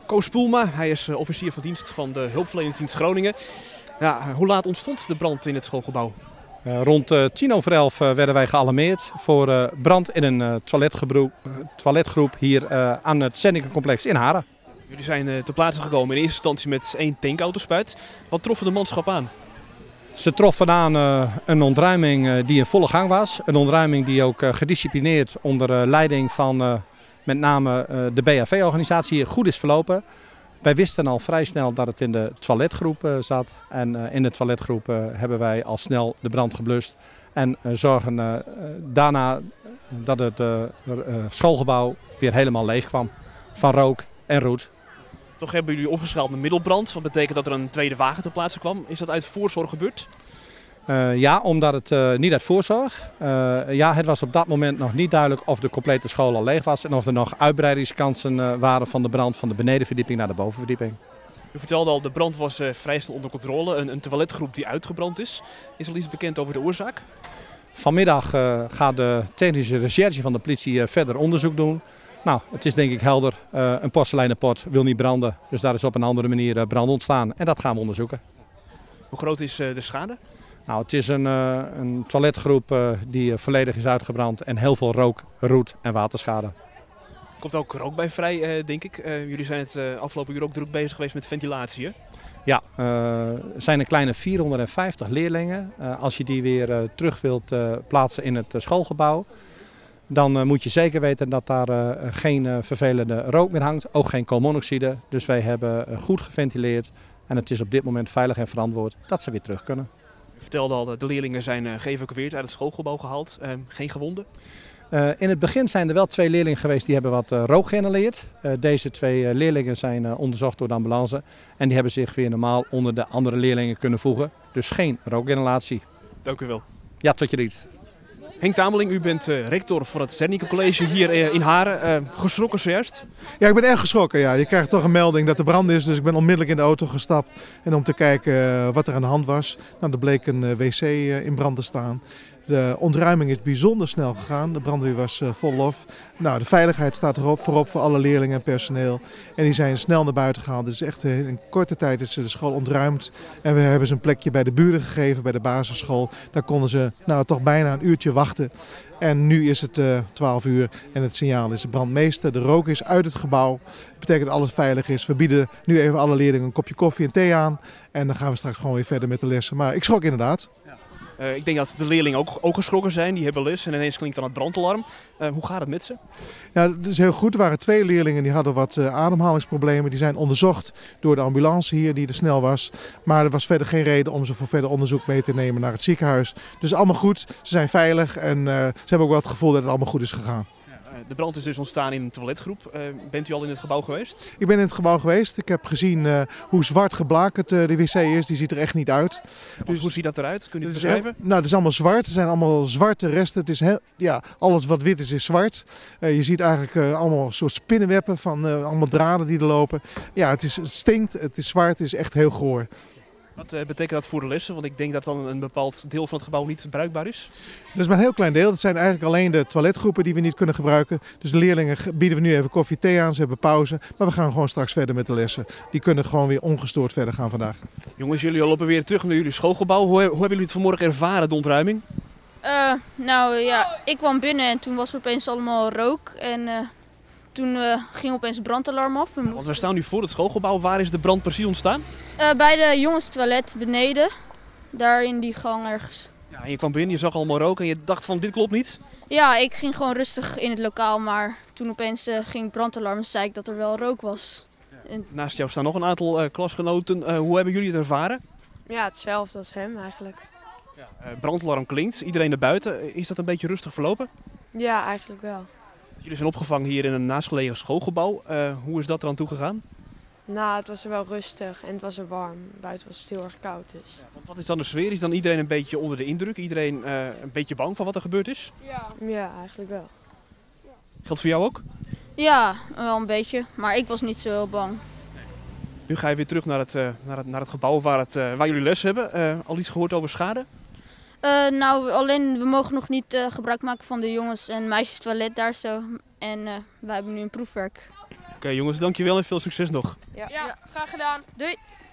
Koos Poelma, hij is officier van dienst van de hulpverleningsdienst Groningen. Ja, hoe laat ontstond de brand in het schoolgebouw? Rond 11:10 werden wij gealarmeerd voor brand in een toiletgroep hier aan het Zennikecomplex in Haren. Jullie zijn ter plaatse gekomen in eerste instantie met 1 tankauto-spuit. Wat troffen de manschap aan? Ze troffen aan een ontruiming die in volle gang was. Een ontruiming die ook gedisciplineerd onder leiding van met name de BHV-organisatie goed is verlopen. Wij wisten al vrij snel dat het in de toiletgroep zat. En in de toiletgroep hebben wij al snel de brand geblust. En zorgen daarna dat het schoolgebouw weer helemaal leeg kwam van rook en roet. Toch hebben jullie opgeschaald naar middelbrand. Wat betekent dat er een tweede wagen ter plaatse kwam. Is dat uit voorzorg gebeurd? Ja, omdat het niet uit voorzorg. Het was op dat moment nog niet duidelijk of de complete school al leeg was. En of er nog uitbreidingskansen waren van de brand van de benedenverdieping naar de bovenverdieping. U vertelde al, de brand was vrij snel onder controle. Een toiletgroep die uitgebrand is. Is er al iets bekend over de oorzaak? Vanmiddag gaat de technische recherche van de politie verder onderzoek doen. Nou, het is denk ik helder. Een porseleinen pot wil niet branden. Dus daar is op een andere manier brand ontstaan. En dat gaan we onderzoeken. Hoe groot is de schade? Nou, het is een toiletgroep die volledig is uitgebrand en heel veel rook, roet en waterschade. Er komt ook rook bij vrij, denk ik. Jullie zijn het afgelopen uur ook druk bezig geweest met ventilatie, hè? Ja, er zijn een kleine 450 leerlingen. Als je die weer terug wilt plaatsen in het schoolgebouw, dan moet je zeker weten dat daar geen vervelende rook meer hangt. Ook geen koolmonoxide. Dus wij hebben goed geventileerd en het is op dit moment veilig en verantwoord dat ze weer terug kunnen. U vertelde al, de leerlingen zijn geëvacueerd, uit het schoolgebouw gehaald. Geen gewonden? In het begin zijn er wel 2 leerlingen geweest die hebben wat rook geïnhaleerd. Deze 2 leerlingen zijn onderzocht door de ambulance. En die hebben zich weer normaal onder de andere leerlingen kunnen voegen. Dus geen rookinhalatie. Dank u wel. Ja, tot je dienst. Henk Tameling, u bent rector van het Zennike College hier in Haren. Geschrokken zojuist? Ja, ik ben erg geschrokken. Ja. Je krijgt toch een melding dat er brand is, dus ik ben onmiddellijk in de auto gestapt en om te kijken wat er aan de hand was. Nou, er bleek een wc in brand te staan. De ontruiming is bijzonder snel gegaan. De brandweer was vol lof. Nou, de veiligheid staat erop voorop voor alle leerlingen en personeel. En die zijn snel naar buiten gehaald. Dus echt in korte tijd is de school ontruimd. En we hebben ze een plekje bij de buren gegeven, bij de basisschool. Daar konden ze toch bijna een uurtje wachten. En nu is het 12 uur en het signaal is de brandmeester. De rook is uit het gebouw. Dat betekent dat alles veilig is. We bieden nu even alle leerlingen een kopje koffie en thee aan. En dan gaan we straks gewoon weer verder met de lessen. Maar ik schrok inderdaad. Ik denk dat de leerlingen ook geschrokken zijn. Die hebben les en ineens klinkt dan het brandalarm. Hoe gaat het met ze? Ja, dat is heel goed. Er waren 2 leerlingen die hadden wat ademhalingsproblemen. Die zijn onderzocht door de ambulance hier die er snel was. Maar er was verder geen reden om ze voor verder onderzoek mee te nemen naar het ziekenhuis. Dus allemaal goed. Ze zijn veilig en ze hebben ook wel het gevoel dat het allemaal goed is gegaan. De brand is dus ontstaan in een toiletgroep. Bent u al in het gebouw geweest? Ik ben in het gebouw geweest. Ik heb gezien hoe zwart geblakerd de wc is. Die ziet er echt niet uit. Dus hoe ziet dat eruit? Kun je het beschrijven? Het is allemaal zwart. Er zijn allemaal zwarte resten. Het is alles wat wit is zwart. Je ziet eigenlijk allemaal een soort spinnenwebben van allemaal draden die er lopen. Ja, het stinkt. Het is zwart. Het is echt heel goor. Wat betekent dat voor de lessen? Want ik denk dat dan een bepaald deel van het gebouw niet bruikbaar is. Dat is maar een heel klein deel. Dat zijn eigenlijk alleen de toiletgroepen die we niet kunnen gebruiken. Dus de leerlingen bieden we nu even koffie, thee aan. Ze hebben pauze. Maar we gaan gewoon straks verder met de lessen. Die kunnen gewoon weer ongestoord verder gaan vandaag. Jongens, jullie lopen weer terug naar jullie schoolgebouw. Hoe hebben jullie het vanmorgen ervaren, de ontruiming? Ik kwam binnen en toen was er opeens allemaal rook. En toen ging opeens het brandalarm af. Want we staan nu voor het schoolgebouw. Waar is de brand precies ontstaan? Bij de jongenstoilet beneden. Daar in die gang ergens. Ja, en je kwam binnen, je zag allemaal rook en je dacht van dit klopt niet? Ja, ik ging gewoon rustig in het lokaal. Maar toen opeens ging het brandalarm en zei ik dat er wel rook was. Ja. Naast jou staan nog een aantal klasgenoten. Hoe hebben jullie het ervaren? Ja, hetzelfde als hem eigenlijk. Ja, brandalarm klinkt, iedereen naar buiten. Is dat een beetje rustig verlopen? Ja, eigenlijk wel. Jullie zijn opgevangen hier in een naastgelegen schoolgebouw. Hoe is dat eraan toegegaan? Nou, het was er wel rustig en het was er warm. Buiten was het heel erg koud dus. Ja, wat is dan de sfeer? Is dan iedereen een beetje onder de indruk? Iedereen een beetje bang van wat er gebeurd is? Ja, eigenlijk wel. Geldt voor jou ook? Ja, wel een beetje. Maar ik was niet zo heel bang. Nu ga je weer terug naar het gebouw waar jullie les hebben. Al iets gehoord over schade? Alleen we mogen nog niet gebruik maken van de jongens- en meisjes toilet daar zo. En wij hebben nu een proefwerk. Oké, jongens, dankjewel en veel succes nog. Ja, graag gedaan. Doei!